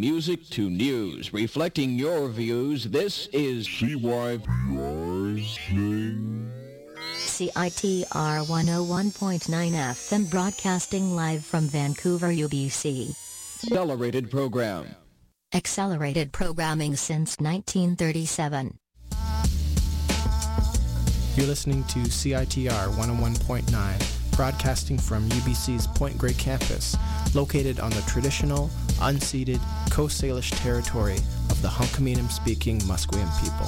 music to news, reflecting your views. This is CYTR. CITR 101.9 FM, broadcasting live from Vancouver, UBC. Accelerated Program. Accelerated programming since 1937. You're listening to CITR 101.9, broadcasting from UBC's Point Grey campus, located on the traditional, unceded Coast Salish territory of the Hunkaminam-speaking Musqueam people.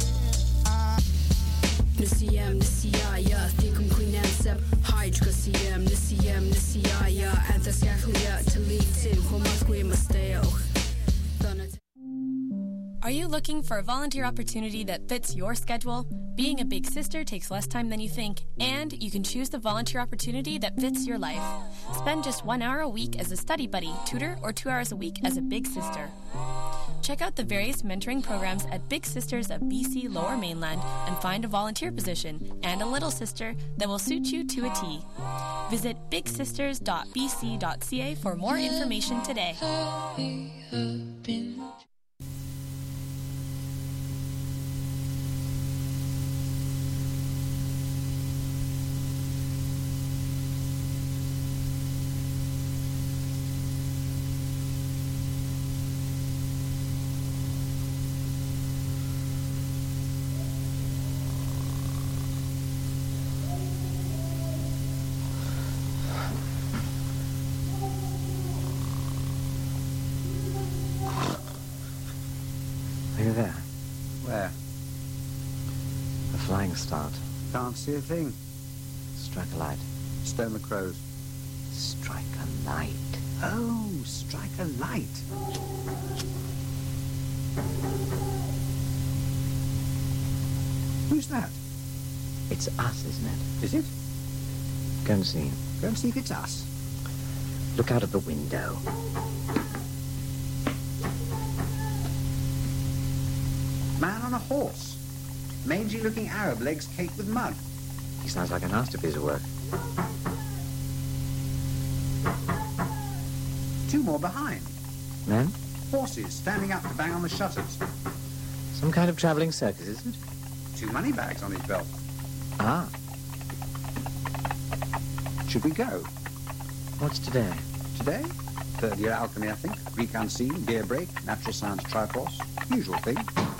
Are you looking for a volunteer opportunity that fits your schedule? Being a big sister takes less time than you think, and you can choose the volunteer opportunity that fits your life. Spend just 1 hour a week as a study buddy, tutor, or 2 hours a week as a big sister. Check out the various mentoring programs at Big Sisters of BC Lower Mainland and find a volunteer position and a little sister that will suit you to a T. Visit bigsisters.bc.ca for more information today. Are you there? Where? A flying start. Can't see a thing. Strike a light. Stone the crows. Strike a light. Oh, strike a light. Who's that? It's us, isn't it? Is it? Go and see. Go and see if it's us. Look out of the window. Man on a horse. Mangy-looking Arab, legs caked with mud. He sounds like a nasty piece of work. 2 more behind. Men? Horses standing up to bang on the shutters. Some kind of travelling circus, is it? 2 money bags on his belt. Ah. Should we go? What's today? Today? 3rd year alchemy, I think. Greek unseen, beer break, natural science tripos. Usual thing.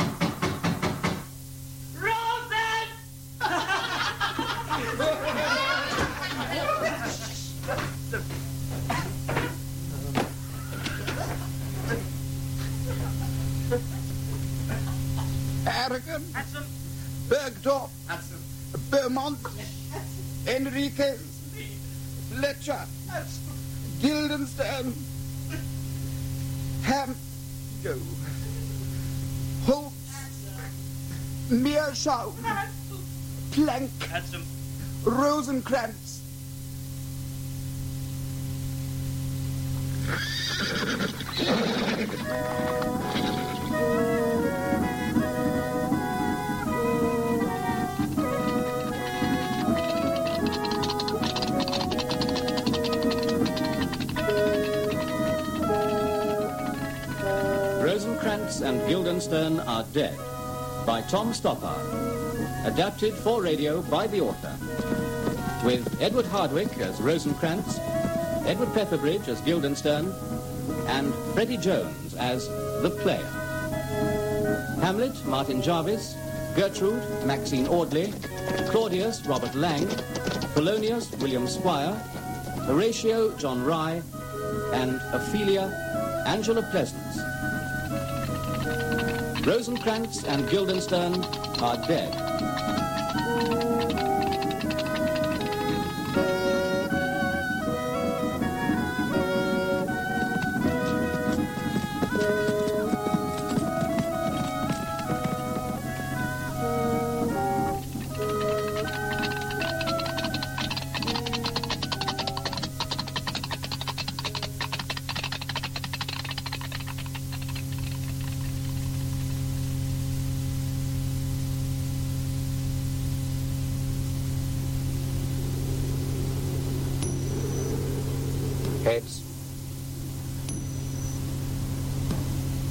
Aragon, Bergdorf, Beaumont, Enriquez, Fletcher, Guildenstern, Holtz, Meerschaum, Planck, Rosenkrantz. Rosenkrantz and Guildenstern Are Dead, by Tom Stoppard. Adapted for radio by the author. With Edward Hardwick as Rosenkrantz, Edward Pepperbridge as Guildenstern, and Freddie Jones as the player. Hamlet, Martin Jarvis, Gertrude, Maxine Audley, Claudius, Robert Lang, Polonius, William Squire, Horatio, John Rye, and Ophelia, Angela Pleasance. Rosenkrantz and Guildenstern Are Dead.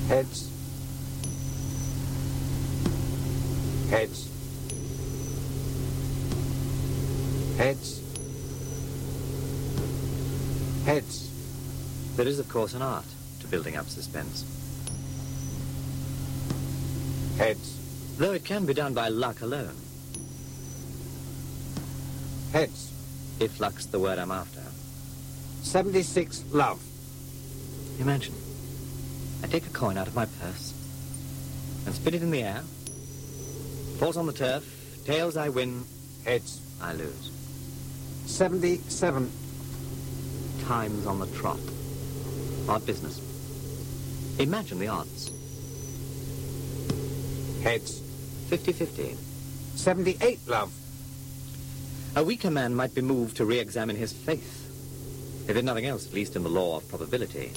Heads. Heads. Heads. Heads. There is, of course, an art to building up suspense. Heads. Though it can be done by luck alone. Heads. If luck's the word I'm after. 76 love. Imagine, I take a coin out of my purse and spin it in the air. Falls on the turf. Tails I win. Heads. I lose. 77. Time's on the trot. Odd business. Imagine the odds. Heads. 50-50. 78 love. A weaker man might be moved to re-examine his faith. If in nothing else, at least in the law of probability.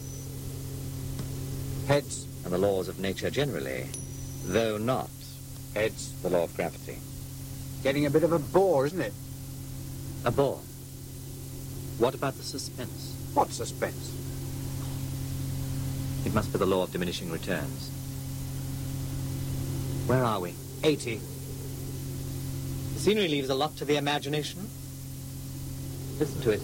Heads. And the laws of nature generally, though not Heads. the law of gravity. Getting a bit of a bore, isn't it? A bore. What about the suspense? What suspense? It must be the law of diminishing returns. Where are we? 80. The scenery leaves a lot to the imagination. Listen to it.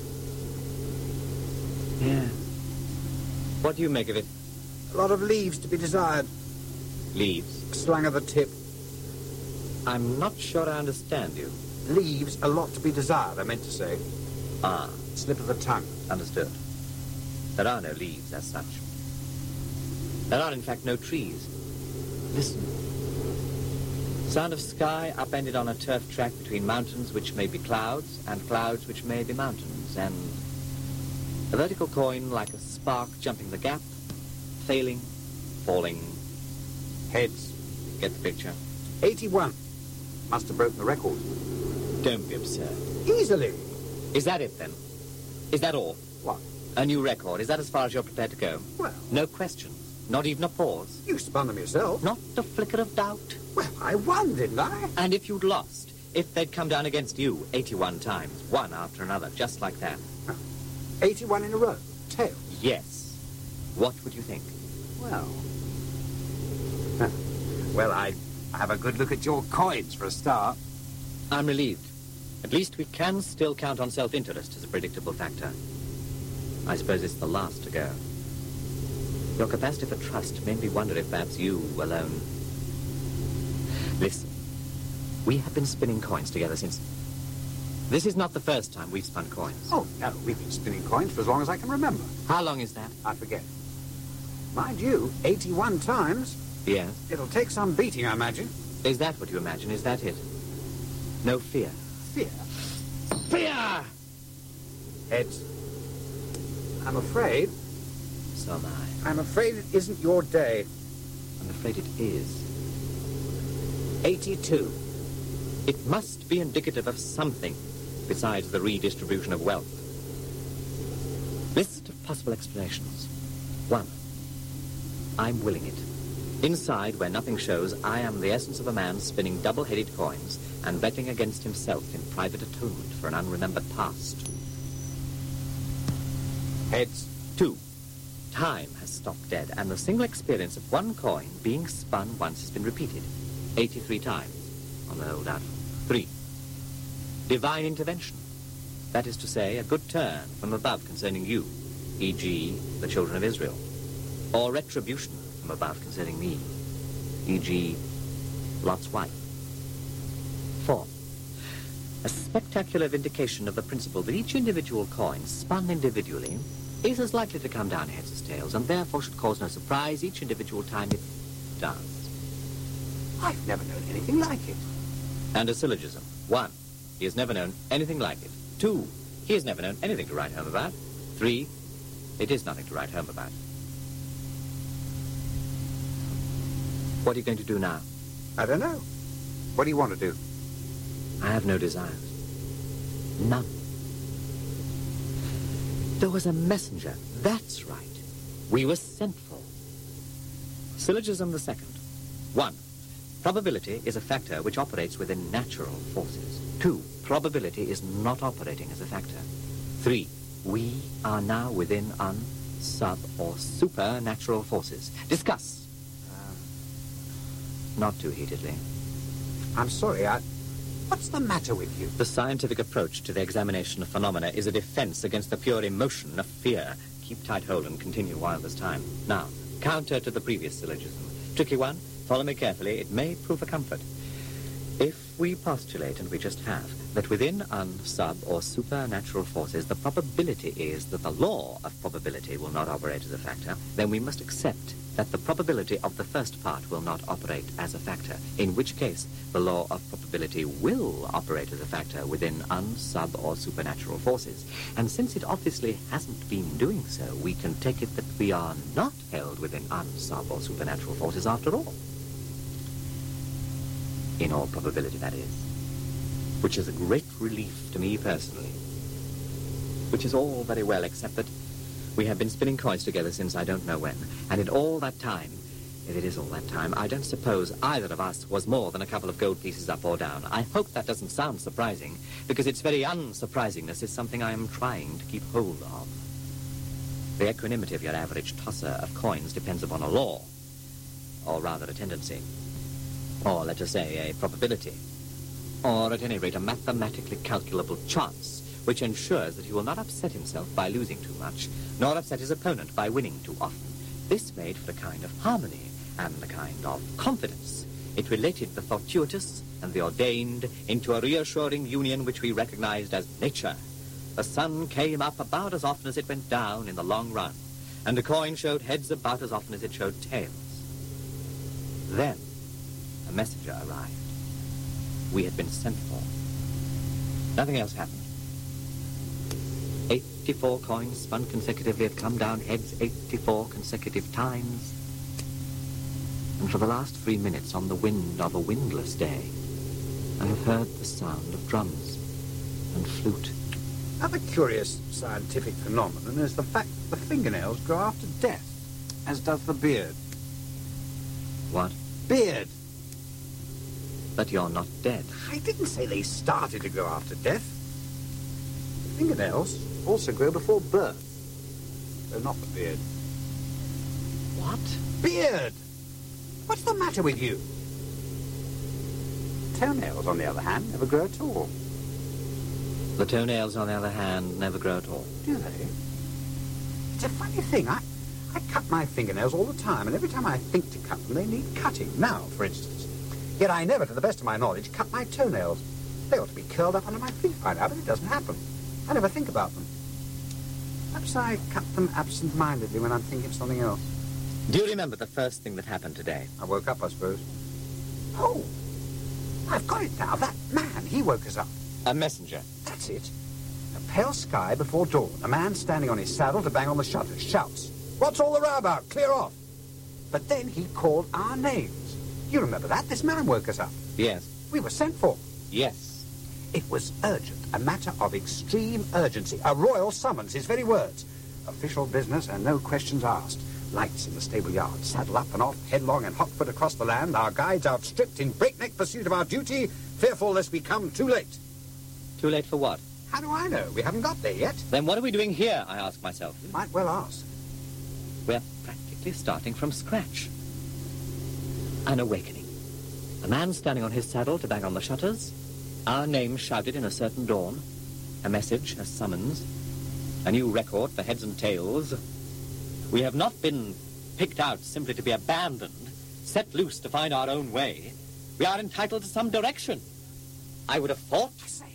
Yeah. What do you make of it? A lot of leaves to be desired. Leaves. Slang of the tip. I'm not sure I understand you. Leaves, a lot to be desired, I meant to say. Ah, Slip of the tongue. understood. There are no leaves as such. There are, in fact, no trees. Listen. Sound of sky upended on a turf track between mountains which may be clouds and clouds which may be mountains, and a vertical coin like a spark jumping the gap, failing, falling. Heads. Get the picture? 81. Must have broken the record. Don't be absurd. Easily. Is that it, then? Is that all? What? A new record? Is that as far as you're prepared to go? Well, No questions? Not even a pause? you spun them yourself. Not a flicker of doubt? Well, I won, didn't I? And if you'd lost, if they'd come down against you 81 times, one after another, just like that? 81 in a row. Tails. Yes. What would you think? Well. Well, I have a good look at your coins for a start. I'm relieved. At least we can still count on self-interest as a predictable factor. I suppose it's the last to go. Your capacity for trust made me wonder if perhaps you alone... Listen, we have been spinning coins together since... This is not the first time we've spun coins. Oh, no, we've been spinning coins for as long as I can remember. How long is that? I forget. Mind you, 81 times. Yes. It'll take some beating, I imagine. Is that what you imagine? Is that it? No fear. Fear. Fear! Heads. I'm afraid. So am I. I'm afraid it isn't your day. I'm afraid it is. 82. It must be indicative of something besides the redistribution of wealth. List of possible explanations. 1. I'm willing it. Inside, where nothing shows, I am the essence of a man spinning double-headed coins and betting against himself in private atonement for an unremembered past. Heads. 2. Time has stopped dead, and the single experience of one coin being spun once has been repeated 83 times on the old outfit. 3. Divine intervention. That is to say, a good turn from above concerning you, e.g., the children of Israel. Or retribution from above concerning me, e.g., Lot's wife. 4. A spectacular vindication of the principle that each individual coin, spun individually, is as likely to come down heads as tails, and therefore should cause no surprise each individual time it does. I've never known anything like it. And a syllogism. 1. He has never known anything like it. 2. He has never known anything to write home about. 3. It is nothing to write home about. What are you going to do now? I don't know. What do you want to do? I have no desires. None. There was a messenger. That's right. We were sent for. Syllogism the second. 1. Probability is a factor which operates within natural forces. 2. Probability is not operating as a factor. 3. We are now within sub, or supernatural forces. Discuss. Not too heatedly. I'm sorry, what's the matter with you? The scientific approach to the examination of phenomena is a defense against the pure emotion of fear. Keep tight hold and continue while there's time. Now, counter to the previous syllogism. Tricky one. Follow me carefully. It may prove a comfort. If we postulate, and we just have, that within sub, or supernatural forces, the probability is that the law of probability will not operate as a factor, then we must accept that the probability of the first part will not operate as a factor, in which case the law of probability will operate as a factor within sub, or supernatural forces. And since it obviously hasn't been doing so, we can take it that we are not held within sub, or supernatural forces after all. In all probability, that is. Which is a great relief to me personally. Which is all very well, except that we have been spinning coins together since I don't know when. And in all that time, if it is all that time, I don't suppose either of us was more than a couple of gold pieces up or down. I hope that doesn't sound surprising, because its very unsurprisingness is something I am trying to keep hold of. The equanimity of your average tosser of coins depends upon a law, or rather a tendency. Or, let us say, a probability. Or, at any rate, a mathematically calculable chance, which ensures that he will not upset himself by losing too much, nor upset his opponent by winning too often. This made for a kind of harmony and a kind of confidence. It related the fortuitous and the ordained into a reassuring union which we recognized as nature. The sun came up about as often as it went down in the long run, and the coin showed heads about as often as it showed tails. Then, a messenger arrived. We had been sent for. Nothing else happened. 84 coins spun consecutively have come down heads 84 consecutive times. And for the last 3 minutes on the wind of a windless day, I have heard the sound of drums and flute. Another curious scientific phenomenon is the fact that the fingernails grow after death, as does the beard. What? Beard. But you're not dead. I didn't say they started to grow after death. The fingernails also grow before birth, though not the beard. What? Beard! What's the matter with you? Toenails, on the other hand, never grow at all. The toenails, on the other hand, never grow at all. Do they? It's a funny thing. I cut my fingernails all the time, and every time I think to cut them, they need cutting. Now, for instance. Yet I never, to the best of my knowledge, cut my toenails. They ought to be curled up under my feet by now, but it doesn't happen. I never think about them. Perhaps I cut them absent-mindedly when I'm thinking of something else. Do you remember the first thing that happened today? I woke up, I suppose. Oh, I've got it now. That man, he woke us up. A messenger. That's it. A pale sky before dawn. A man standing on his saddle to bang on the shutters. Shouts, "What's all the row about? Clear off." But then he called our names. You remember that? This man woke us up. Yes. We were sent for. Yes. It was urgent, a matter of extreme urgency, a royal summons, his very words. Official business and no questions asked. Lights in the stable yard, saddle up and off, headlong and hotfoot across the land, our guides outstripped in breakneck pursuit of our duty, fearful lest we come too late. Too late for what? How do I know? We haven't got there yet. Then what are we doing here, I ask myself. You might well ask. We're practically starting from scratch. An awakening. A man standing on his saddle to bang on the shutters. Our names shouted in a certain dawn. A message, a summons. A new record for heads and tails. We have not been picked out simply to be abandoned, set loose to find our own way. We are entitled to some direction. I would have thought...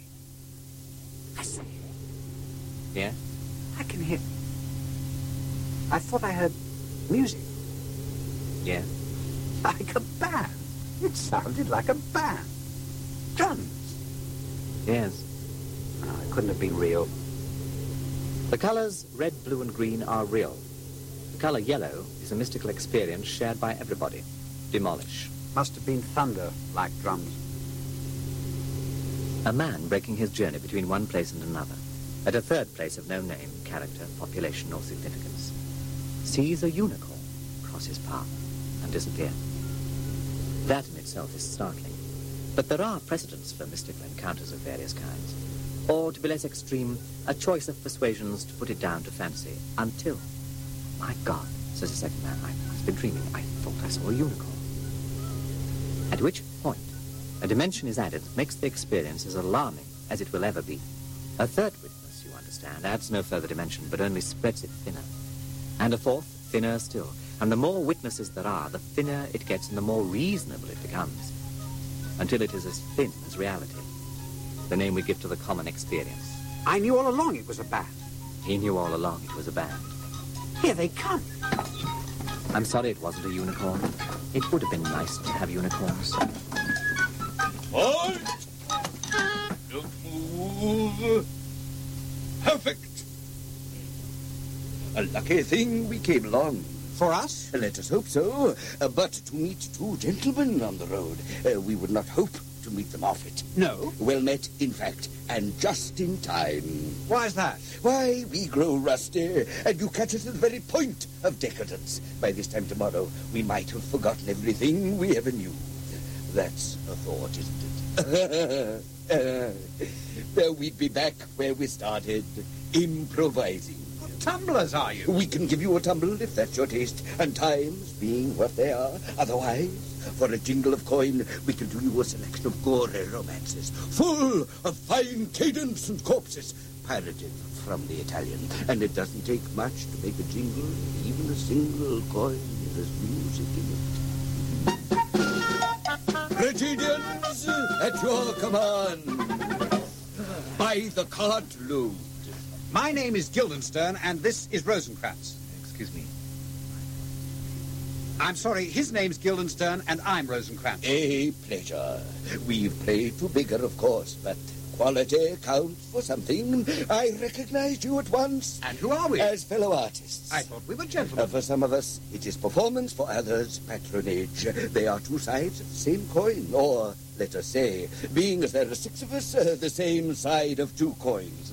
I say. Yeah? I can hear... I thought I heard music. Yeah? Like a band. It sounded like a band. Drums. Yes. Oh, it couldn't have been real. The colors red, blue, and green are real. The color yellow is a mystical experience shared by everybody. Demolish. Must have been thunder, like drums. A man breaking his journey between one place and another, at a third place of no name, character, population, or significance, sees a unicorn cross his path and disappear. That in itself is startling. But there are precedents for mystical encounters of various kinds. Or, to be less extreme, a choice of persuasions to put it down to fancy, until My God, says the second man, I must be dreaming. I thought I saw a unicorn. At which point, a dimension is added that makes the experience as alarming as it will ever be. A third witness, you understand, adds no further dimension, but only spreads it thinner. And a fourth, thinner still. And the more witnesses there are, the thinner it gets and the more reasonable it becomes, until it is as thin as reality, the name we give to the common experience. I knew all along it was a bat. He knew all along it was a band. Here they come. I'm sorry it wasn't a unicorn. It would have been nice to have unicorns. Halt! Don't move. Perfect. A lucky thing we came along. For us? Let us hope so. But to meet two gentlemen on the road, we would not hope to meet them off it. No. Well met, in fact, and just in time. Why is that? Why, we grow rusty, and you catch us at the very point of decadence. By this time tomorrow, we might have forgotten everything we ever knew. That's a thought, isn't it? We'd be back where we started, improvising. What tumblers are you? We can give you a tumble if that's your taste, and times being what they are. Otherwise, for a jingle of coin, we can do you a selection of gory romances, full of fine cadence and corpses, pirated from the Italian. And it doesn't take much to make a jingle, even a single coin. There's music in it. Tragedians, at your command. By the cartload. My name is Guildenstern, and this is Rosencrantz. Excuse me. I'm sorry, his name's Guildenstern, and I'm Rosencrantz. A pleasure. We've played to bigger, of course, but quality counts for something. I recognized you at once. And who are we? As fellow artists. I thought we were gentlemen. For some of us, it is performance, for others, patronage. They are two sides of the same coin, or, let us say, being as there are six of us, the same side of two coins.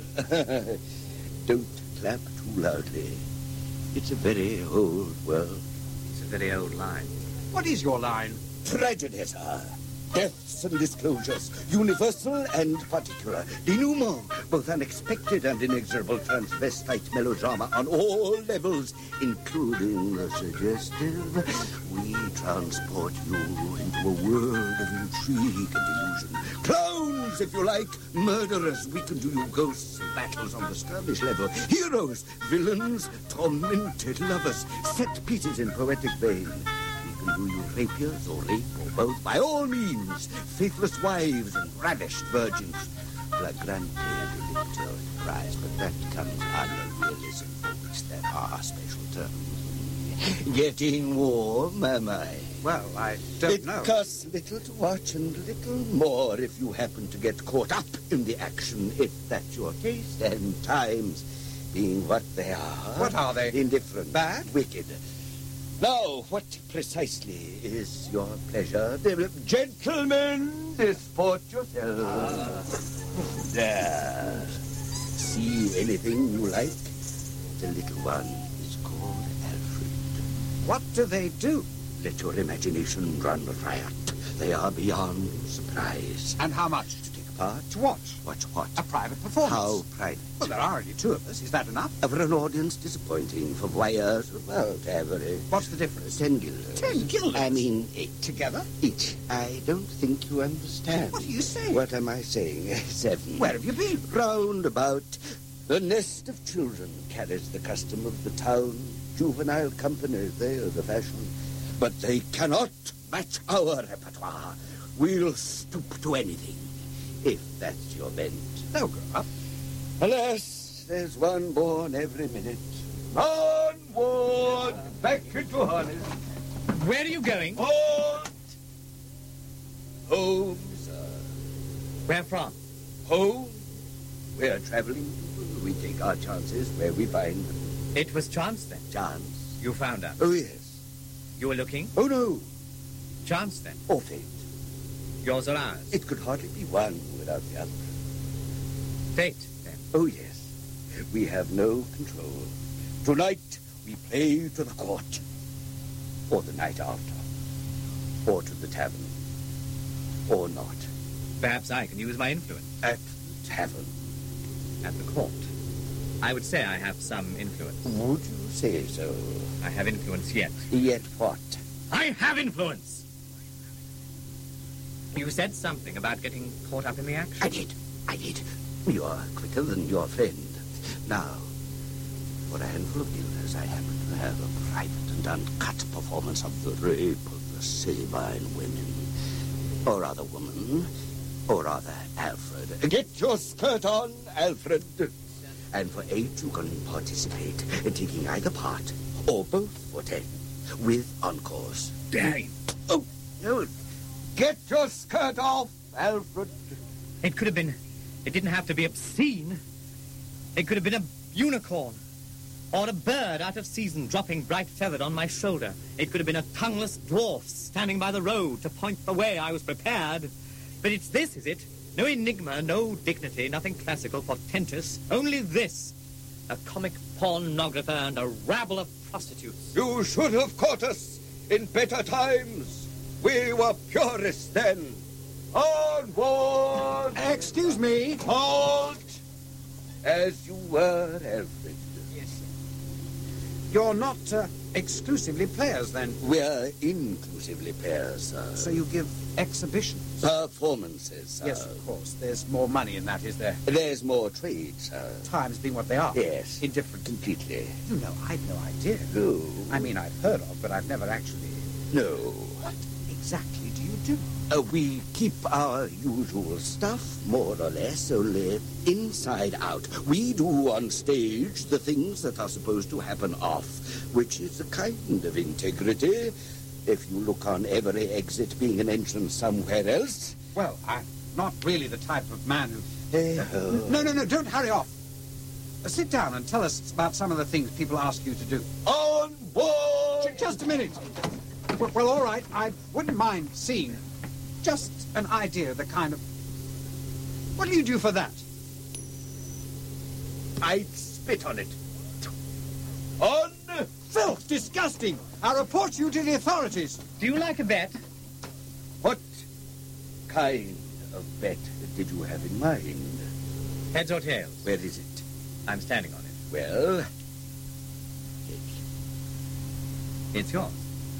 Don't clap too loudly. It's a very old world. It's a very old line. What is your line? Tragedies are. Deaths and disclosures, universal and particular. Denouement, both unexpected and inexorable transvestite melodrama on all levels, including the suggestive. We transport you into a world of intrigue and illusion. Clowns, if you like, murderers. We can do you ghosts and battles on the skirmish level. Heroes, villains, tormented lovers. Set pieces in poetic vein. Do you rapiers or rape or both? By all means, faithless wives and ravished virgins. Flagrante and delicto prize, but that comes under realism, for which there are special terms. Getting warm, am I? Well, I don't know. It costs little to watch and little more if you happen to get caught up in the action, if that's your taste, and times being what they are. What are they? Indifferent. Bad? Wicked. Now, what precisely is your pleasure? Gentlemen, disport yourselves. There. See anything you like? The little one is called Alfred. What do they do? Let your imagination run riot. They are beyond surprise. And how much? To take part? To watch. Watch what? A private performance. How private? Well, there are only two of us. Is that enough? For an audience, disappointing. For voyeurs, well, average. What's the difference? 10 guilders. 10 guilders? I mean, 8. Together? Each. I don't think you understand. What are you saying? What am I saying? 7. Where have you been? Round about. The nest of children carries the custom of the town. Juvenile companies, they are the fashion. But they cannot match our repertoire. We'll stoop to anything, if that's your bent. They'll grow up. Alas, there's one born every minute. Onward! Back into harness. Where are you going? Halt! Home, sir. Where from? Home. We're traveling. We take our chances where we find them. It was chance, then. Chance. You found us. Oh, yes. You were looking? Oh, no. Chance, then. Or fate. Yours or ours? It could hardly be one without the other. Fate, then. Oh, yes. We have no control. Tonight, we play to the court. Or the night after. Or to the tavern. Or not. Perhaps I can use my influence. At the tavern. At the court. I would say I have some influence. Would you say so? I have influence yet. Yet what? I have influence! You said something about getting caught up in the action. I did. You're quicker than your friend. Now, for a handful of guilders, I happen to have a private and uncut performance of the rape of the Sabine women. Or rather, woman. Or rather, Alfred. Get your skirt on, Alfred. And for 8, you can participate in taking either part or both for 10, with encores. Dang. Oh, no. Get your skirt off, Alfred. It could have been... It didn't have to be obscene. It could have been a unicorn. Or a bird out of season dropping bright feathered on my shoulder. It could have been a tongueless dwarf standing by the road to point the way. I was prepared. But it's this, is it? No enigma, no dignity, nothing classical, portentous. Only this. A comic pornographer and a rabble of prostitutes. You should have caught us in better times. We were purists then. Onward! Excuse me. Halt! As you were, Alfred. Yes, sir. You're not exclusively players, then? We're inclusively pairs, sir. So you give exhibitions? Performances, sir. Yes, of course. There's more money in that, is there? There's more trade, sir. Times being what they are. Yes. Indifferent. Completely. You know, I've no idea. No. I mean, I've heard of, but I've never actually... No. What exactly do you do? We keep our usual stuff, more or less, only inside out. We do on stage the things that are supposed to happen off, which is a kind of integrity. If you look on every exit being an entrance somewhere else. Well, I'm not really the type of man who... No, don't hurry off. Sit down and tell us about some of the things people ask you to do. On board! Just a minute. Well, all right, I wouldn't mind seeing just an idea of the kind of... What do you do for that? I'd spit on it. On! Filth! Disgusting! I'll report you to the authorities. Do you like a bet? What kind of bet did you have in mind? Heads or tails? Where is it? I'm standing on it. Well, It's yours.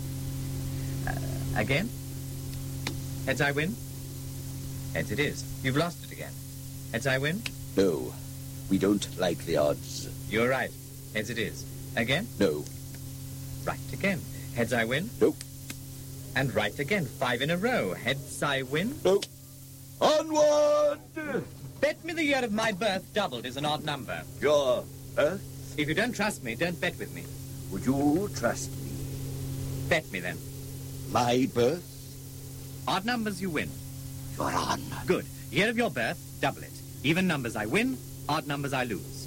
Again? Heads I win? Heads it is. You've lost it again. Heads I win? no. We don't like the odds. You're right. Heads it is. Again? No. Right again. Heads I win? Nope. And right again. 5 in a row. Heads I win? Nope. Onward! Bet me the year of my birth doubled is an odd number. Your birth? If you don't trust me, don't bet with me. Would you trust me? Bet me then. My birth? Odd numbers you win. You're on. Good. Year of your birth, double it. Even numbers I win, odd numbers I lose.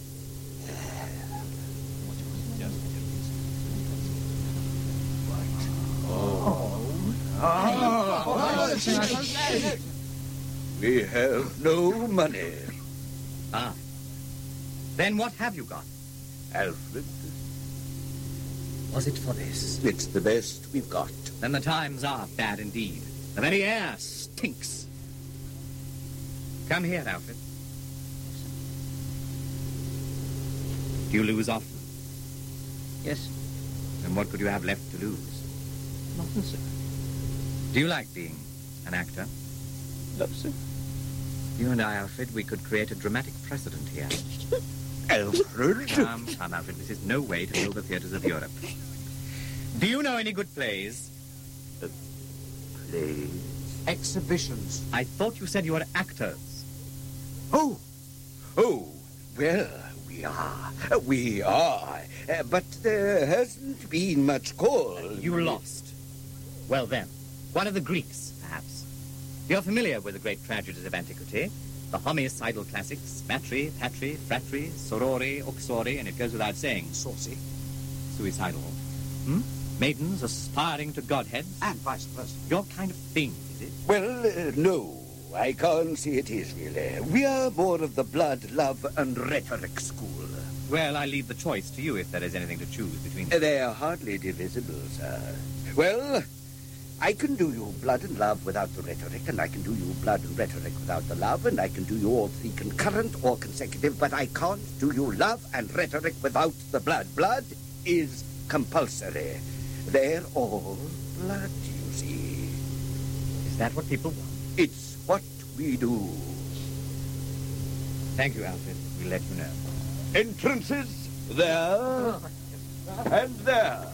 We have no money. Ah. Then what have you got? Alfred, Was it for this? it's the best we've got. Then the times are bad indeed. The very air stinks. Come here, Alfred. Do you lose often? Yes. Then what could you have left to lose? Nothing, sir. Do you like being an actor? No, sir. You and I, Alfred, we could create a dramatic precedent here. Alfred? Come, Alfred, this is no way to fill the theatres of Europe. Do you know any good plays? Plays? Exhibitions. I thought you said you were actors. Oh, well, we are. But there hasn't been much call. You lost. Well then, one of the Greeks, perhaps. You're familiar with the great tragedies of antiquity. The homicidal classics, matri, patri, fratri, sorori, uxori, and it goes without saying. Saucy. Suicidal. Maidens aspiring to godheads. And vice versa. Your kind of thing, is it? Well, no. I can't see it is, really. We are more of the blood, love, and rhetoric school. Well, I leave the choice to you if there is anything to choose between them. They are hardly divisible, sir. Well, I can do you blood and love without the rhetoric, and I can do you blood and rhetoric without the love, and I can do you all three concurrent or consecutive, but I can't do you love and rhetoric without the blood. Blood is compulsory. They're all blood, you see. Is that what people want? It's what we do. Thank you, Alfred. We'll let you know. Entrances there and there.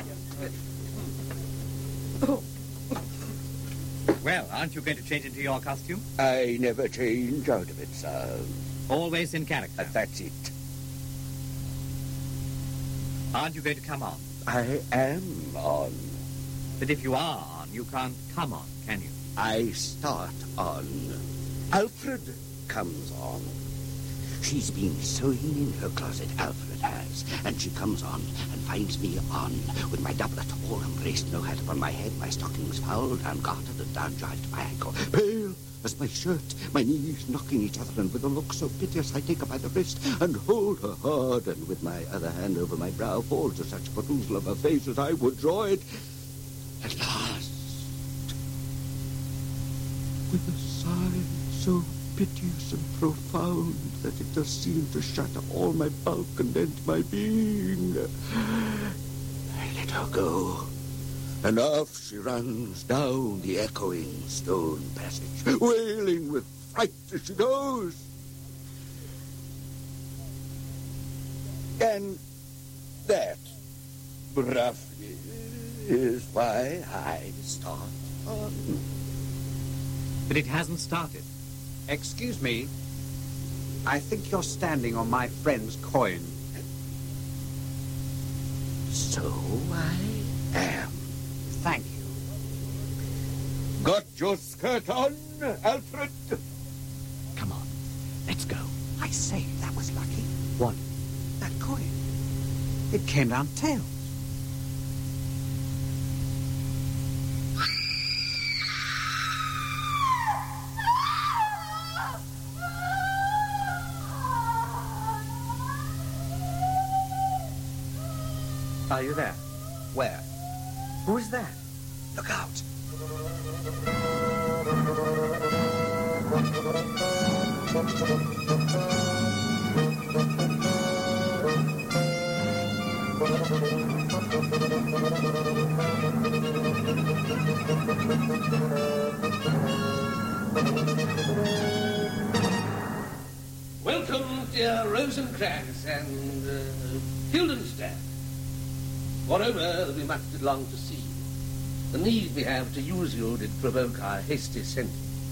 Well, aren't you going to change into your costume? I never change out of it, sir. Always in character. That's it. Aren't you going to come on? I am on. But if you are on, you can't come on, can you? I start on. Alfred comes on. She's been sewing in her closet, Alfred has, and she comes on and finds me on, with my doublet all embraced, no hat upon my head, my stockings foul, down-gartered and down-jived to my ankle, pale as my shirt, my knees knocking each other, and with a look so piteous I take her by the wrist and hold her hard, and with my other hand over my brow fall to such perusal of her face as I would draw it. At last, with a sigh so piteous and profound that it does seem to shatter all my bulk and end my being, I let her go, and off she runs down the echoing stone passage, wailing with fright as she goes. And that, roughly, is why I start on. But it hasn't started. Excuse me. I think you're standing on my friend's coin. So I am. Thank you. Got your skirt on, Alfred? Come on, let's go. I say, that was lucky. What? That coin. It came down tails. Are you there? Where? Who is that? Look out. Welcome, dear Rosencrantz and Guildenstern. Moreover, we much did long to see you. The need we have to use you did provoke our hasty sending.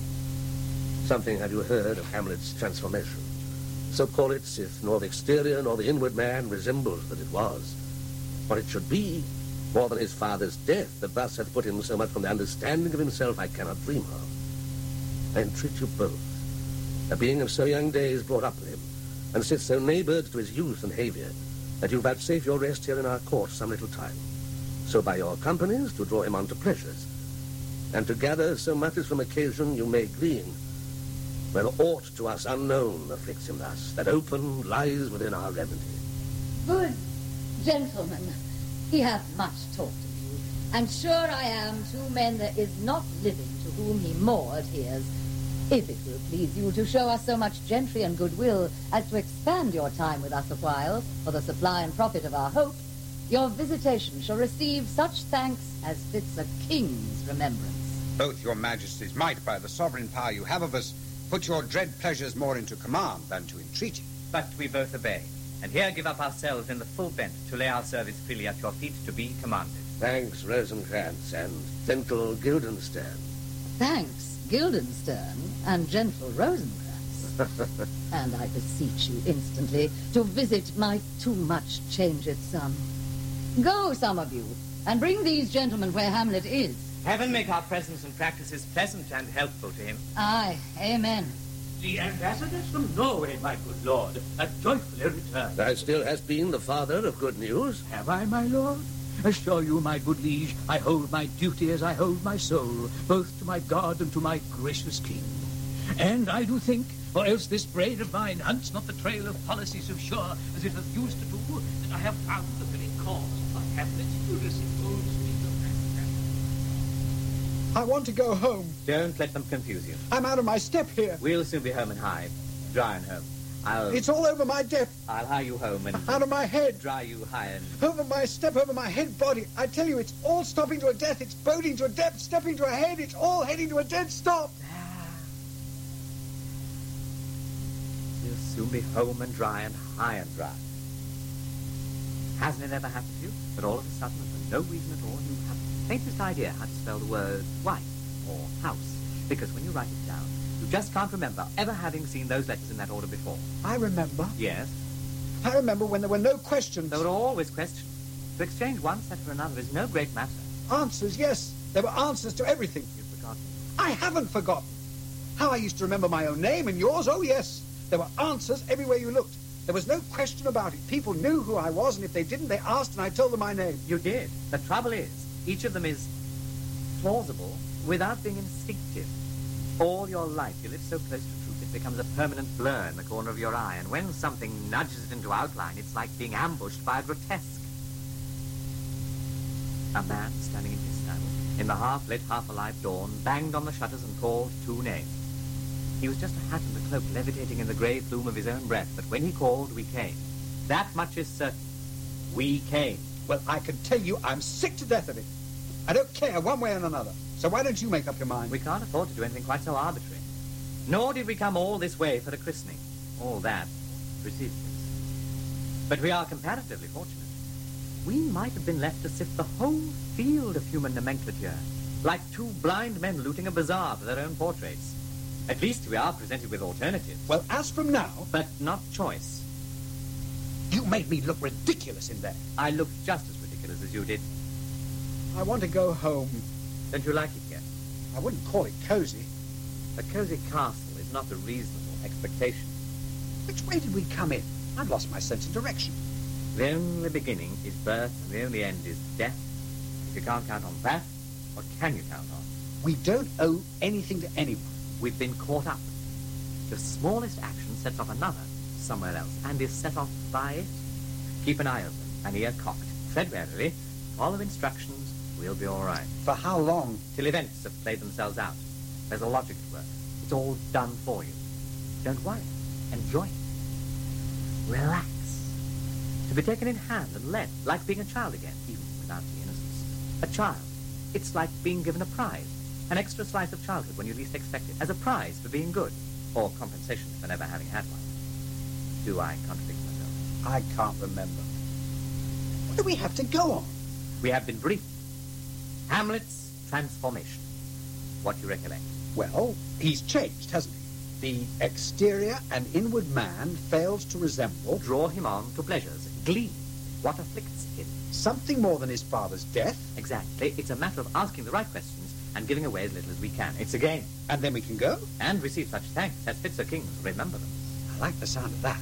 Something have you heard of Hamlet's transformation? So call it, if nor the exterior nor the inward man resembles that it was. What it should be, more than his father's death, that thus hath put him so much from the understanding of himself I cannot dream of. I entreat you both, that being of so young days brought up with him, and sit so neighboured to his youth and behaviour, that you vouchsafe your rest here in our court some little time, so by your companies to draw him on to pleasures, and to gather so much as from occasion you may glean, when aught to us unknown afflicts him thus, that open lies within our remedy. Good gentlemen, he hath much talked of you, and sure I am 2 men there is not living to whom he more adheres. If it will please you to show us so much gentry and goodwill as to expand your time with us a while, for the supply and profit of our hope, your visitation shall receive such thanks as fits a king's remembrance. Both your majesties might, by the sovereign power you have of us, put your dread pleasures more into command than to entreaty. But we both obey, and here give up ourselves in the full bent to lay our service freely at your feet to be commanded. Thanks, Rosencrantz and gentle Guildenstern. Thanks, Guildenstern and gentle Rosencrantz. And I beseech you instantly to visit my too much changed son. Go, some of you, and bring these gentlemen where Hamlet is. Heaven make our presence and practices pleasant and helpful to him. Aye, amen. The ambassadors from Norway, my good lord, have joyfully returned. Thou still hast been the father of good news? Have I, my lord? Assure you, my good liege, I hold my duty as I hold my soul, both to my God and to my gracious king. And I do think, or else this braid of mine hunts not the trail of policy so sure as it hath used to do, that I have found the very cause of Hamlet's lunacy. I want to go home. Don't let them confuse you. I'm out of my step here. We'll soon be home and high. Dry and home. It's all over my depth. I'll hie you home and... Out of my head. Dry you high and... Over my step, over my head body. I tell you, it's all stopping to a death. It's boating to a depth, stepping to a head. It's all heading to a dead stop. You'll soon be home and dry and high and dry. Hasn't it ever happened to you that all of a sudden, for no reason at all, you have the faintest idea how to spell the word wife or house? Because when you write it down, you just can't remember ever having seen those letters in that order before. I remember. Yes? I remember when there were no questions. There were always questions. To exchange one set for another is no great matter. Answers, yes. There were answers to everything. You've forgotten. I haven't forgotten. How I used to remember my own name and yours, oh yes. There were answers everywhere you looked. There was no question about it. People knew who I was, and if they didn't, they asked, and I told them my name. You did. The trouble is, each of them is plausible without being instinctive. All your life, you live so close to truth, it becomes a permanent blur in the corner of your eye, and when something nudges it into outline, it's like being ambushed by a grotesque. A man standing in his saddle, in the half-lit, half-alive dawn, banged on the shutters and called two names. He was just a hat and a cloak levitating in the grey plume of his own breath, but when he called, we came. That much is certain. We came. Well, I can tell you I'm sick to death of it. I don't care one way or another. So why don't you make up your mind? We can't afford to do anything quite so arbitrary. Nor did we come all this way for a christening. All that preceded us. But we are comparatively fortunate. We might have been left to sift the whole field of human nomenclature, like two blind men looting a bazaar for their own portraits. At least we are presented with alternatives. Well, as from now... But not choice. You made me look ridiculous in there. I looked just as ridiculous as you did. I want to go home. Don't you like it yet? I wouldn't call it cozy. A cozy castle is not a reasonable expectation. Which way did we come in? I've lost my sense of direction. The only beginning is birth, and the only end is death. If you can't count on that, what can you count on? We don't owe anything to anyone. We've been caught up. The smallest action sets off another somewhere else, and is set off by it. Keep an eye open, an ear cocked. Tread warily. Follow instructions. We'll be all right. For how long? Till events have played themselves out. There's a logic to work. It's all done for you. Don't worry. Enjoy it. Relax. To be taken in hand and led, like being a child again, even without the innocence. A child. It's like being given a prize. An extra slice of childhood when you least expect it, as a prize for being good, or compensation for never having had one. Do I contradict myself? I can't remember. What do we have to go on? We have been briefed. Hamlet's transformation. What do you recollect? Well, he's changed, hasn't he? The exterior and inward man fails to resemble... Draw him on to pleasures. Glee. What afflicts him? Something more than his father's death. Exactly. It's a matter of asking the right questions and giving away as little as we can. It's a game. And then we can go? And receive such thanks as fits a king. Remember them. I like the sound of that.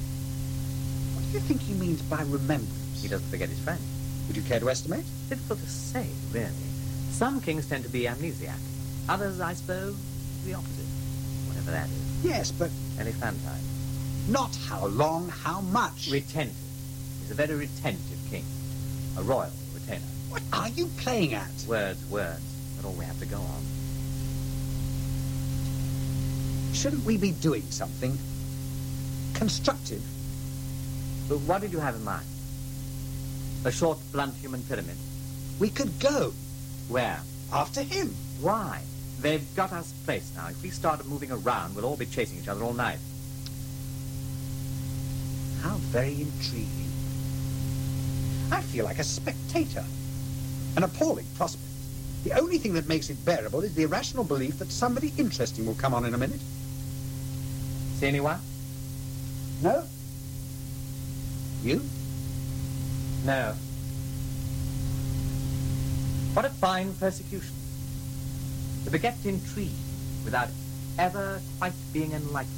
What do you think he means by remembrance? He doesn't forget his friend. Would you care to estimate? Difficult to say, really. Some kings tend to be amnesiac. Others, I suppose, the opposite. Whatever that is. Yes, but... Elephantine. Not how long, how much. Retentive. He's a very retentive king. A royal retainer. What are you playing at? Words. That's all we have to go on. Shouldn't we be doing something constructive? But what did you have in mind? A short, blunt human pyramid? We could go. Where? After him. Why? They've got us placed now. If we started moving around, we'll all be chasing each other all night. How very intriguing. I feel like a spectator. An appalling prospect. The only thing that makes it bearable is the irrational belief that somebody interesting will come on in a minute. See anyone? No. You? No. What a fine persecution. To beget intrigue without ever quite being enlightened.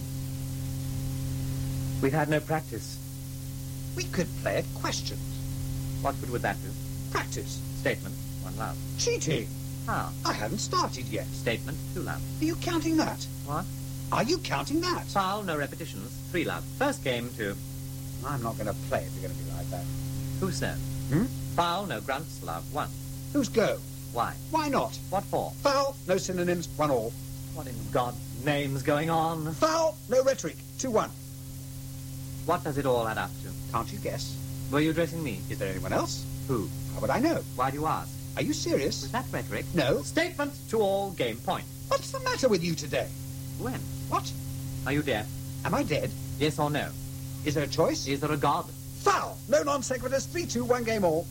We've had no practice. We could play at questions. What good would that do? Practice. Statement, one love. Cheating. How? I haven't started yet. Statement, two love. Are you counting that? What? Are you counting that? Foul, no repetitions, three love. First game, two. I'm not going to play if you're going to be like that. Who said? Foul, no grunts, love, one. Who's go? Why? Why not? What for? Foul, no synonyms, 1-all. What in God's name's going on? Foul, no rhetoric, 2-1. What does it all add up to? Can't you guess? Were you addressing me? Is there anyone else? Who? How would I know? Why do you ask? Are you serious? Was that rhetoric? No. Statement to all, game point. What's the matter with you today? When? What? Are you deaf? Am I dead? Yes or no? Is there a choice? Is there a God? Foul! No non-sequiturs, 3-2, 1 game all.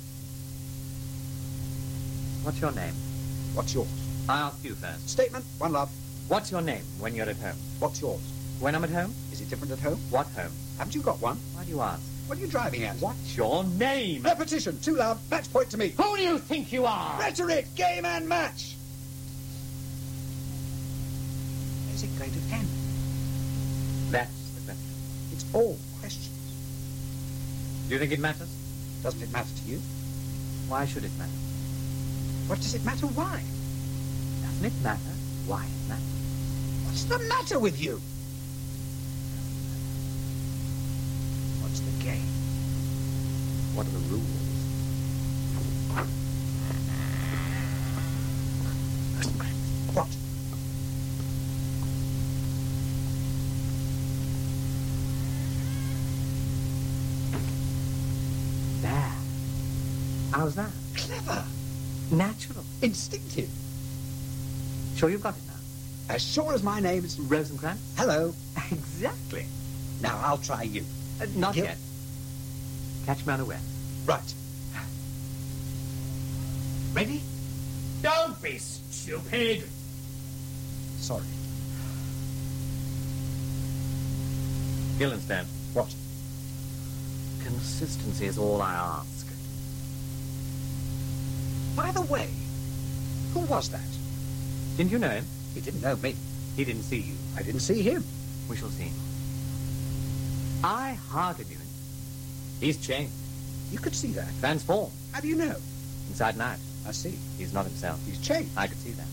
What's your name? What's yours? I ask you first. Statement, 1 love. What's your name when you're at home? What's yours? When I'm at home? Is it different at home? What home? Haven't you got one? Why do you ask? What are you driving at? What's your name? Repetition, 2 loud, match point to me. Who do you think you are? Rhetoric, game and match. Where's it going to end? That's the question. It's all questions. Do you think it matters? Doesn't it matter to you? Why should it matter? What does it matter? Why? Doesn't it matter why it matters? What's the matter with you? What's the game? What are the rules? What? There. How's that? Clever. Natural. Instinctive. Sure you've got it now? As sure as my name's Rosencrantz? Hello. Exactly. Now I'll try you. Not Here. yet. Catch me unaware. Right. Ready? Don't be stupid. Sorry. Guildenstern. What? Consistency is all I ask. By the way, who was that? Didn't you know him? He didn't know me. He didn't see you. I didn't see him. We shall see. I hardly knew him. He's changed. You could see that. Transformed. How do you know? Inside and out. I see. He's not himself. He's changed. I could see that.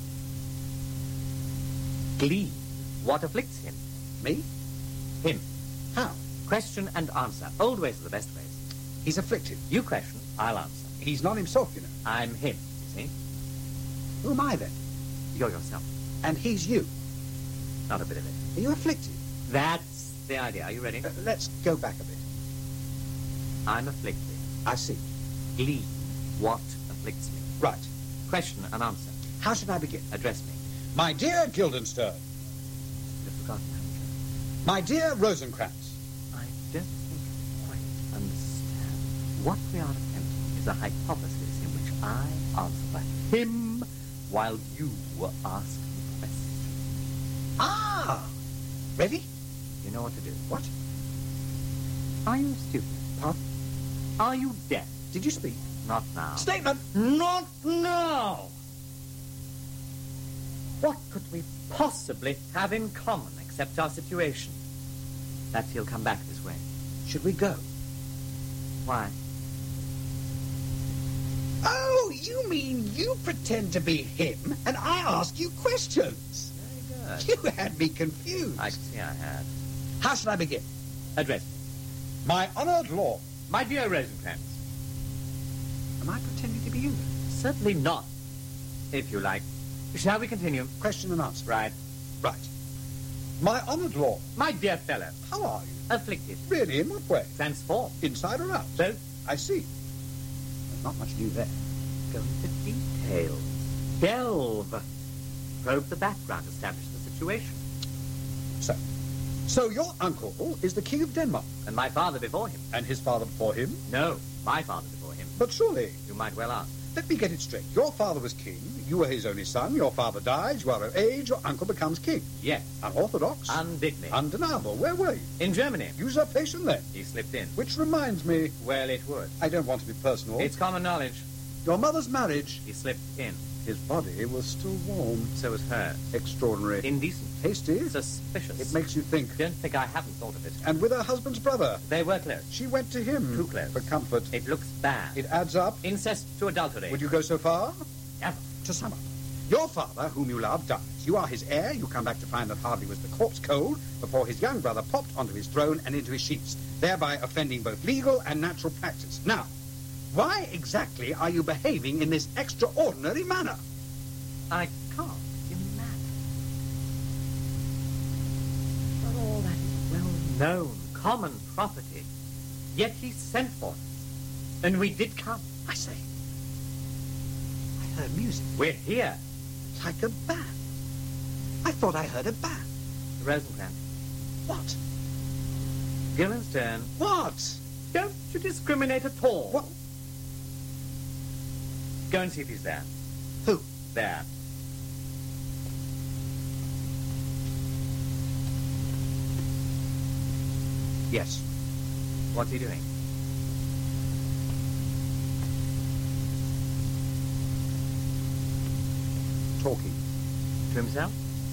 Glee. What afflicts him? Me? Him. How? Question and answer. Old ways are the best ways. He's afflicted. You question, I'll answer. He's not himself, you know. I'm him, you see? Who am I then? You're yourself. And he's you. Not a bit of it. Are you afflicted? That's the idea. Are you ready? Let's go back a bit. I'm afflicted. I see. Glee. What afflicts me? Right. Question and answer. How should I begin? Address me. My dear Guildenstern. You've forgotten, haven't you? My dear Rosencrantz. I don't think you quite understand. What we are attempting is a hypothesis in which I answer for him while you were asking questions. Ah! Ready? You know what to do. What? Are you stupid? Pardon? Are you deaf? Did you speak? Not now. Statement! Not now! What could we possibly have in common except our situation? That he'll come back this way. Should we go? Why? Oh, you mean you pretend to be him and I ask you questions? Very good. You had me confused. I can see I had. How should I begin? Address me. My honored lord. My dear Rosencrantz. Am I pretending to be you? Certainly not. If you like. Shall we continue? Question and answer. Right. Right. My honored lord. My dear fellow. How are you? Afflicted. Really, in what way? Transformed. Inside or out? Both. I see. There's not much new there. Go into details. Delve. Probe the background. Establish the situation. So your uncle is the King of Denmark? And my father before him. And his father before him? No, my father before him. But surely... You might well ask. Let me get it straight. Your father was king, you were his only son, your father dies, you are of age, your uncle becomes king. Yes. Unorthodox? Undignified. Undeniable. Where were you? In Germany. Usurpation then? He slipped in. Which reminds me... Well, it would. I don't want to be personal. It's common knowledge. Your mother's marriage... He slipped in. His body was still warm. So was hers. Extraordinary. Indecent. Hasty. Suspicious. It makes you think. Don't think I haven't thought of it. And with her husband's brother. They were close. She went to him. Too close. For comfort. It looks bad. It adds up. Incest to adultery. Would you go so far? Never. To sum up. Your father, whom you love, dies. You are his heir. You come back to find that hardly was the corpse cold before his young brother popped onto his throne and into his sheets, thereby offending both legal and natural practice. Now, Why exactly are you behaving in this extraordinary manner? I can't imagine. But all that is well-known, common property. Yet he sent for us. And we did come. I say, I heard music. We're here. Like a band. I thought I heard a band. Rosencrantz. What? Guildenstern. What? Don't you discriminate at all. What? Go and see if he's there. Who? There. Yes. What's he doing? Talking. To himself?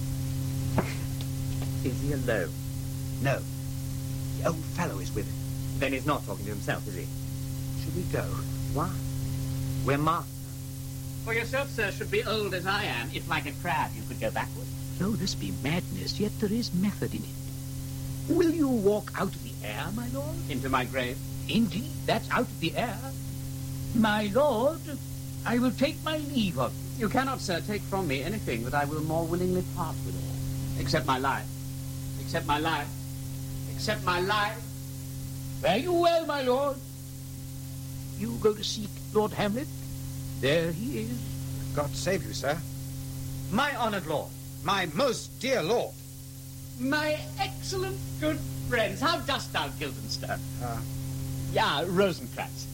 Is he alone? No. The old fellow is with him. Then he's not talking to himself, is he? Should we go? Why? We're marked. For yourself, sir, should be old as I am. If, like a crab, you could go backward. Though this be madness, yet there is method in it. Will you walk out of the air, my lord? Into my grave? Indeed, that's out of the air. My lord, I will take my leave of you. You cannot, sir, take from me anything that I will more willingly part with all. Except my life. Except my life. Except my life. Fare you well, my lord. You go to seek Lord Hamlet. There he is. God save you, sir. My honored lord. My most dear lord. My excellent good friends. How dost thou, Guildenstern? Yeah, Rosencrantz.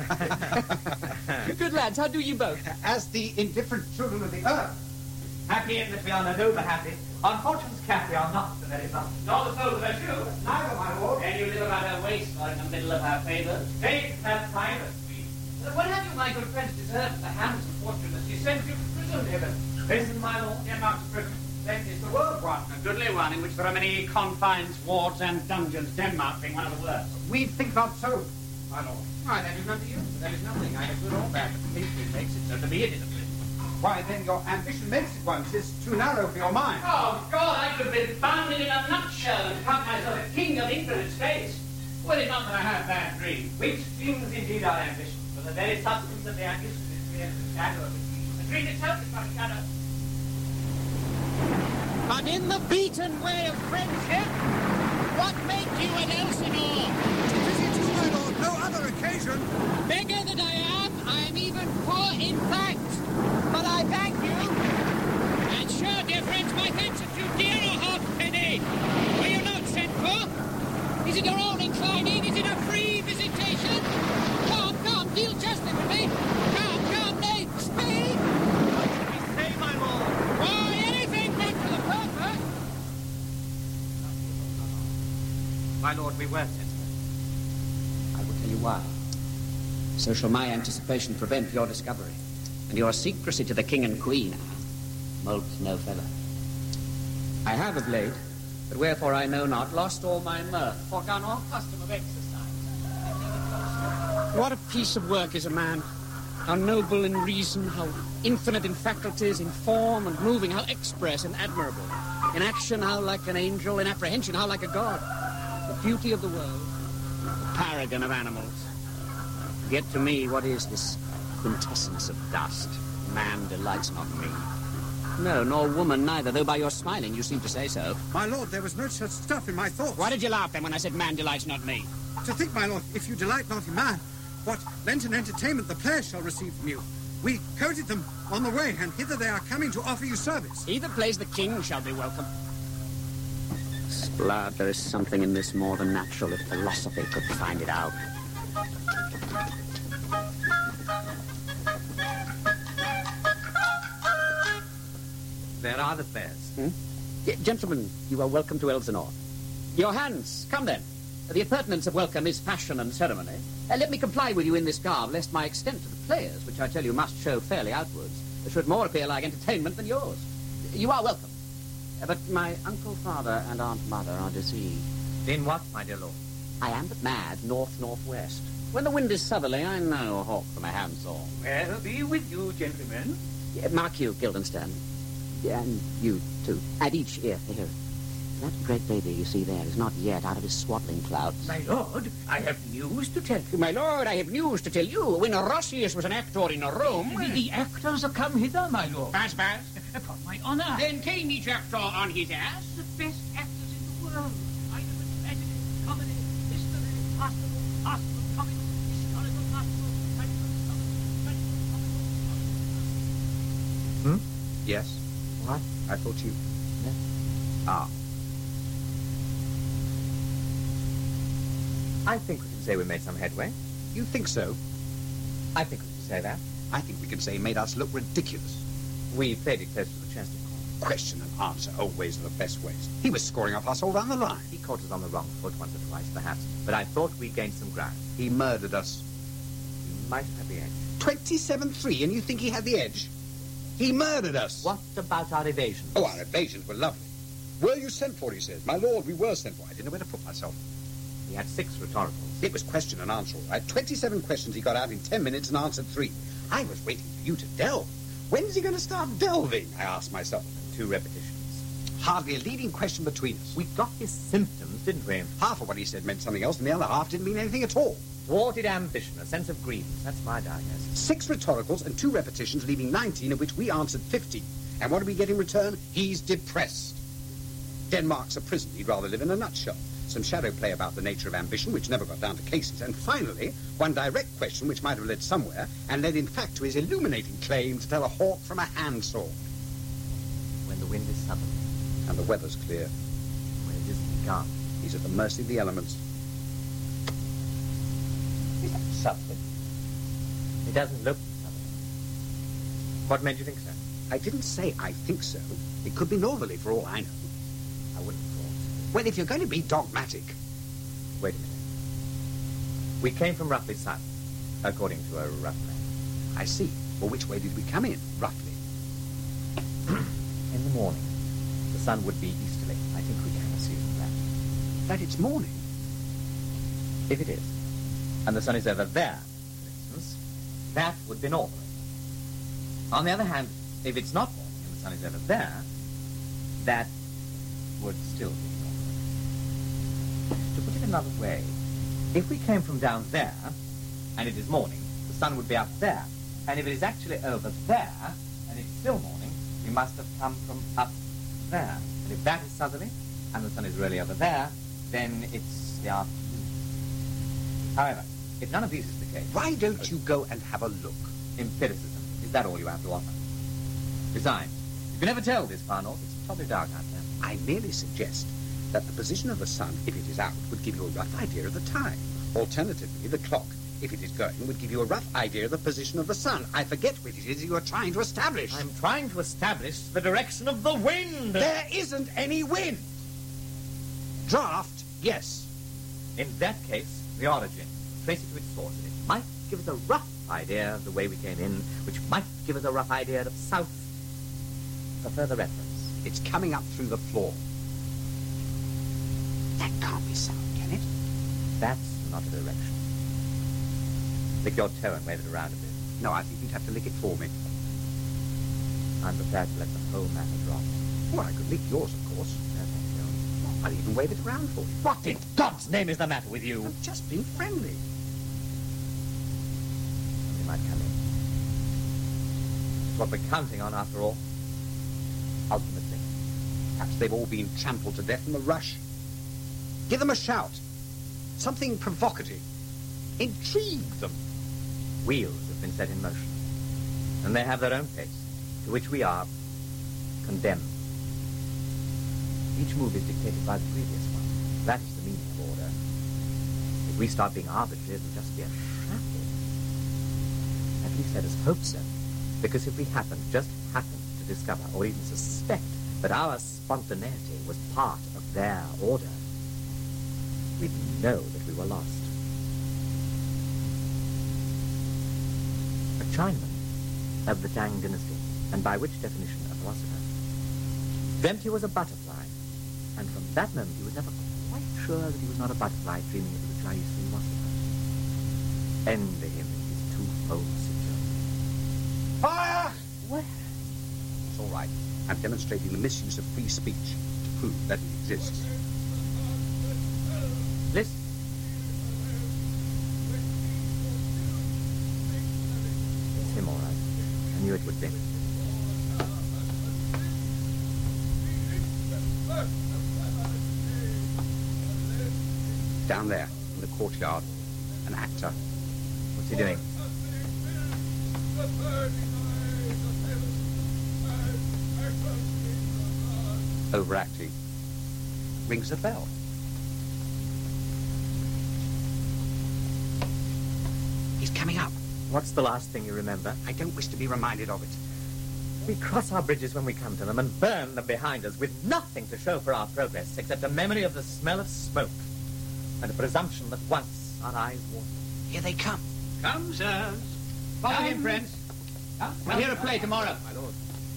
Good lads, how do you both? As the indifferent children of the earth. Happy in that we are not over happy. On fortune's cap we are not the very best. Nor the soul of her shoe. Neither, my lord. And you live about her waist or in the middle of her favours. Take that private suite. What have you, my good friends, deserved the hands of fortune that she sends you to prison, heaven? Prison, my lord. Dear not prison. That is the world one, a goodly one in which there are many confines, wards, and dungeons, Denmark being one of the worst. We think not so, my lord. Why, that is none to you. That is nothing, either good or bad, but the history makes it so to be. It is a prison. Why, then your ambition makes it one. 'Tis too narrow for your mind. Oh, God, I could have been found in a nutshell and count myself a king of England in space. Were it not that I have bad dreams? Which dreams indeed are ambitions, for the very substance of the ambition is merely the shadow of a dream. The dream itself is but a shadow. But in the beaten way of friendship, what make you an Elsinore? Tis it you, my lord, no other occasion. Beggar that I am even poor in fact. But I thank you. And sure, dear friends, my thanks are too dear a halfpenny. Were you not sent for? Is it your own inclining? Is it a free visitation? Come, deal justly with me. Come, nay, speak. What should we say, my lord? Why, anything but for the purpose. My lord, we were sent for. I will tell you why. So shall my anticipation prevent your discovery, and your secrecy to the king and queen moult no feather. I have of late, but wherefore I know not, lost all my mirth, forgone all custom of exercise. What a piece of work is a man! How noble in reason, how infinite in faculties, in form and moving, how express and admirable. In action, how like an angel, in apprehension, how like a god. The beauty of the world, the paragon of animals. Yet to me, what is this quintessence of dust? Man delights not me. No, nor woman neither, though by your smiling you seem to say so. My lord, there was no such stuff in my thoughts. Why did you laugh then when I said man delights not me? To think, my lord, if you delight not in man, what Lenten entertainment the players shall receive from you. We courted them on the way, and hither they are coming to offer you service. He that plays the king shall be welcome. Splad, there is something in this more than natural if philosophy could find it out. There are the players. Gentlemen, you are welcome to Elsinore. Your hands, come then. The appurtenance of welcome is fashion and ceremony. Let me comply with you in this garb, lest my extent to the players, which I tell you must show fairly outwards, should more appear like entertainment than yours. You are welcome. But my uncle, father, and aunt, mother are deceived. In what, my dear lord? I am but mad, north-northwest. When the wind is southerly, I know a hawk from a handsaw. Well, be with you, gentlemen. Mark you, Guildenstern. And you, too. At each ear. Here. That great baby you see there is not yet out of his swaddling clouds. My lord, I have news to tell you. My lord, I have news to tell you. When Rossius was an actor in Rome... The actors are come hither, my lord. Baz. Upon my honour. Then came each actor on his ass. The best actors in the world. Either tragedy, comedy, history, hospital, comedy, historical hospital, tragical comedy. Yes? What? I thought you... No. Ah. I think we can say we made some headway. You think so? I think we can say that. I think we can say he made us look ridiculous. We played it close to the chest, of course. Question and answer, always are the best ways. He was scoring off us all down the line. He caught us on the wrong foot once or twice, perhaps. But I thought we gained some ground. He murdered us. He might have the edge. 27-3, and you think he had the edge? He murdered us. What about our evasions? Oh, our evasions were lovely. Were you sent for, he says. My lord, we were sent for. I didn't know where to put myself. He had 6 rhetoricals. It was question and answer, all right. 27 questions he got out in 10 minutes and answered 3. I was waiting for you to delve. When's he going to start delving, I asked myself. 2 repetitions. Hardly a leading question between us. We got his symptoms, didn't we? Half of what he said meant something else, and the other half didn't mean anything at all. Thwarted ambition, a sense of grievance. That's my diagnosis. 6 rhetoricals and 2 repetitions, leaving 19, of which we answered 50. And what do we get in return? He's depressed. Denmark's a prison. He'd rather live in a nutshell. Some shadow play about the nature of ambition, which never got down to cases. And finally, one direct question which might have led somewhere, and led in fact to his illuminating claim to tell a hawk from a handsaw. When the wind is southerly. And the weather's clear. When it isn't, he can't. He's at the mercy of the elements. Is that southerly? It doesn't look southerly. What made you think so? I didn't say I think so. It could be northerly for all I know. I wouldn't have thought. Well, if you're going to be dogmatic... Wait a minute. We came from roughly south, according to a rough plan. I see. Well, which way did we come in, roughly? In the morning, the sun would be easterly. I think we can assume that. That it's morning? If it is, and the sun is over there, for instance, that would be northerly. On the other hand, if it's not morning and the sun is over there, that would still be northerly. To put it another way, if we came from down there, and it is morning, the sun would be up there. And if it is actually over there, and it's still morning, we must have come from up there. And if that is southerly, and the sun is really over there, then it's the afternoon. However, if none of these is the case... Why don't you go and have a look? Empiricism. Is that all you have to offer? Besides, you can never tell this far north. It's totally dark out there. I merely suggest that the position of the sun, if it is out, would give you a rough idea of the time. Alternatively, the clock, if it is going, would give you a rough idea of the position of the sun. I forget what it is you are trying to establish. I'm trying to establish the direction of the wind. There isn't any wind. Draft, yes. In that case, the origin, trace it to its source, and it might give us a rough idea of the way we came in, which might give us a rough idea of south for further reference. It's coming up through the floor. That can't be south, can it? That's not a direction. Lick your toe and wave it around a bit. No, I think you'd have to lick it for me. I'm prepared to let the whole matter drop. Well, I could lick yours, of course. No, thank you. I'll even wave it around for you. What in God's name is the matter with you? I've just been friendly. Somebody might come in. It's what we're counting on, after all. Ultimately. Perhaps they've all been trampled to death in the rush. Give them a shout. Something provocative. Intrigue them. Wheels have been set in motion. And they have their own pace, to which we are condemned. Each move is dictated by the previous one. That is the meaning of order. If we start being arbitrary, it'll just be a shuffle. At least let us hope so. Because if we just happen to discover, or even suspect, that our spontaneity was part of their order, we'd know that we were lost. A Chinaman of the Tang dynasty, and by which definition a philosopher, dreamt he was a butterfly, and from that moment he was never quite sure that he was not a butterfly dreaming of the Chinese philosopher. End to him in his twofold situation. Fire! What? It's all right. I'm demonstrating the misuse of free speech. prove that it exists. Listen. It's him, all right. I knew it would be. Down there, in the courtyard, an actor. What's he doing? Overacting. Rings a bell. He's coming up. What's the last thing you remember? I don't wish to be reminded of it. We cross our bridges when we come to them and burn them behind us with nothing to show for our progress except a memory of the smell of smoke and a presumption that once our eyes watered. Here they come. Come, sirs. Follow him, friends. We'll hear a play tomorrow. My lord.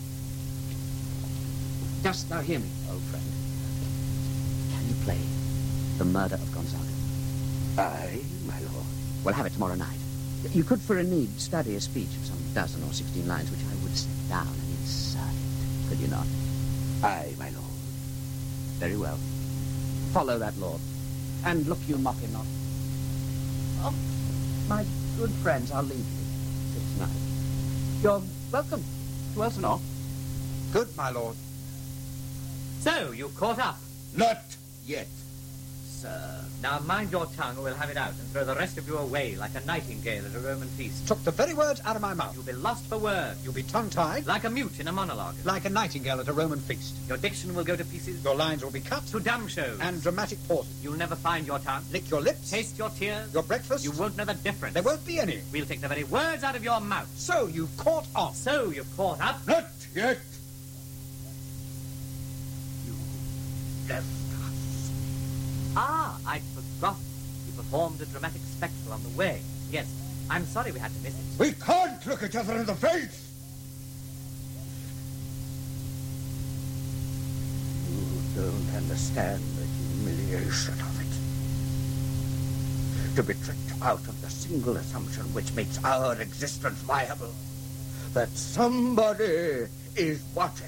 Dost thou hear me, old friend? Can you play The Murder of Gonzaga? Aye, my lord. We'll have it tomorrow night. You could, for a need, study a speech of some 12 or 16 lines, which I would set down and insert it. Could you not? Aye, my lord. Very well. Follow that lord. And look you mock him not. Oh, my good friends, I'll leave you. It's night. You're welcome to Elsinore. Good, my lord. So, you caught up? Not yet. Sir. Now mind your tongue or we'll have it out and throw the rest of you away like a nightingale at a Roman feast. Took the very words out of my mouth. You'll be lost for words. You'll be tongue-tied. Like a mute in a monologue. Like a nightingale at a Roman feast. Your diction will go to pieces. Your lines will be cut. To dumb shows. And dramatic pauses. You'll never find your tongue. Lick your lips. Taste your tears. Your breakfast. You won't know the difference. There won't be any. We'll take the very words out of your mouth. So you've caught on. So you've caught up. Not yet. You left us. Ah, I'd forgotten. You performed a dramatic spectacle on the way. Yes, I'm sorry we had to miss it. We can't look each other in the face. You don't understand the humiliation of it. To be tricked out of the single assumption which makes our existence viable. That somebody is watching.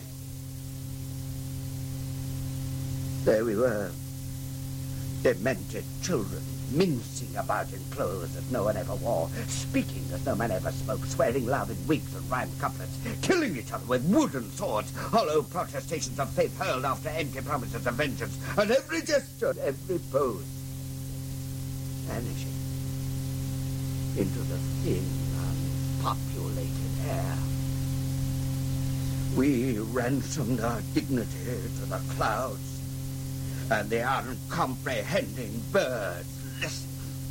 There we were. Demented children, mincing about in clothes that no one ever wore, speaking as no man ever spoke, swearing loud in wigs and rhymed couplets, killing each other with wooden swords, hollow protestations of faith hurled after empty promises of vengeance, and every gesture, every pose, vanishing into the thin, unpopulated air. We ransomed our dignity to the clouds, and the uncomprehending birds listen.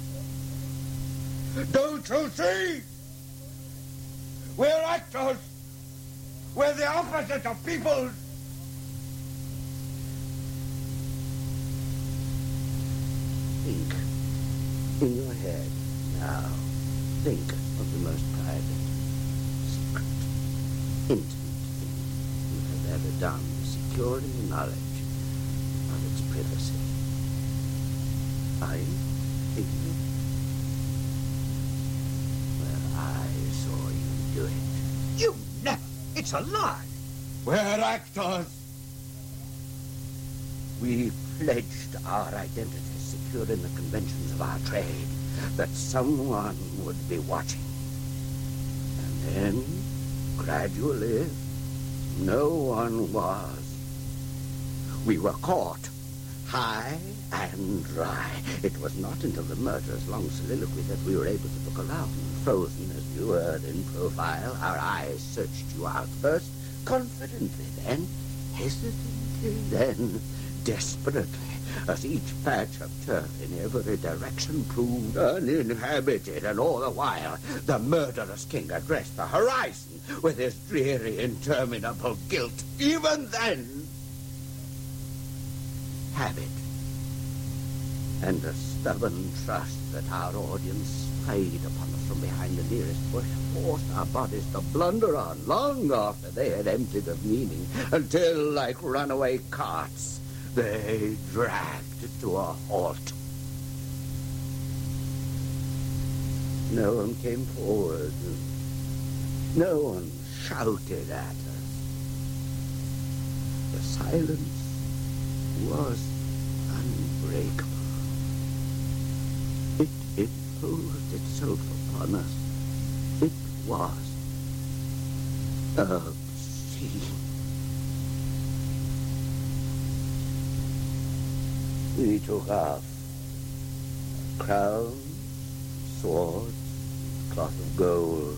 Don't you see? We're actors. We're the opposite of people. Think in your head now. Think of the most private, secret, intimate thing you have ever done, secure in the knowledge of its privacy. Are you thinking of it? Well, I saw you do it. You never! It's a lie! We're actors. We pledged our identities, secure in the conventions of our trade, that someone would be watching. And then, gradually, no one was. We were caught, high and dry. It was not until the murderer's long soliloquy that we were able to look around, frozen as we were in profile. Our eyes searched you out first, confidently, then hesitantly, then desperately, as each patch of turf in every direction proved uninhabited, and all the while the murderous king addressed the horizon with his dreary, interminable guilt. Even then, habit and a stubborn trust that our audience spied upon us from behind the nearest bush forced our bodies to blunder on long after they had emptied of meaning, until, like runaway carts, they dragged to a halt. No one came forward. No one shouted at us. The silence was unbreakable. It imposed itself upon us. It was obscene. We took off crown, sword, cloth of gold.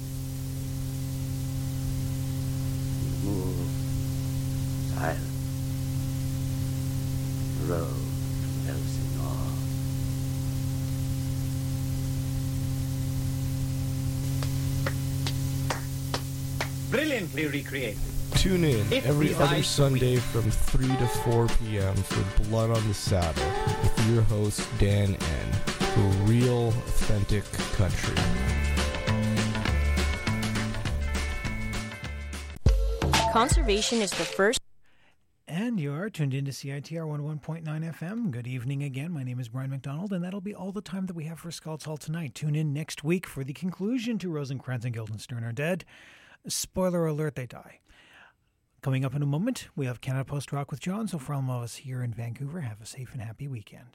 We moved silent. Road to Elsinore. Brilliantly recreated. Tune in If every we other ride Sunday from 3 to 4 p.m. for Blood on the Saddle with your host, Dan N. For real, authentic country. Conservation is the first. And you are tuned in to CITR 101.9 FM. Good evening again. My name is Brian McDonald, and that'll be all the time that we have for Scouts Hall tonight. Tune in next week for the conclusion to Rosencrantz and Guildenstern Are Dead. Spoiler alert, they die. Coming up in a moment, we have Canada Post Rock with John. So for all of us here in Vancouver, have a safe and happy weekend.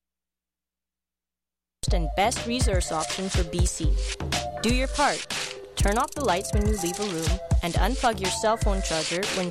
And best resource option for BC. Do your part. Turn off the lights when you leave a room and unplug your cell phone charger when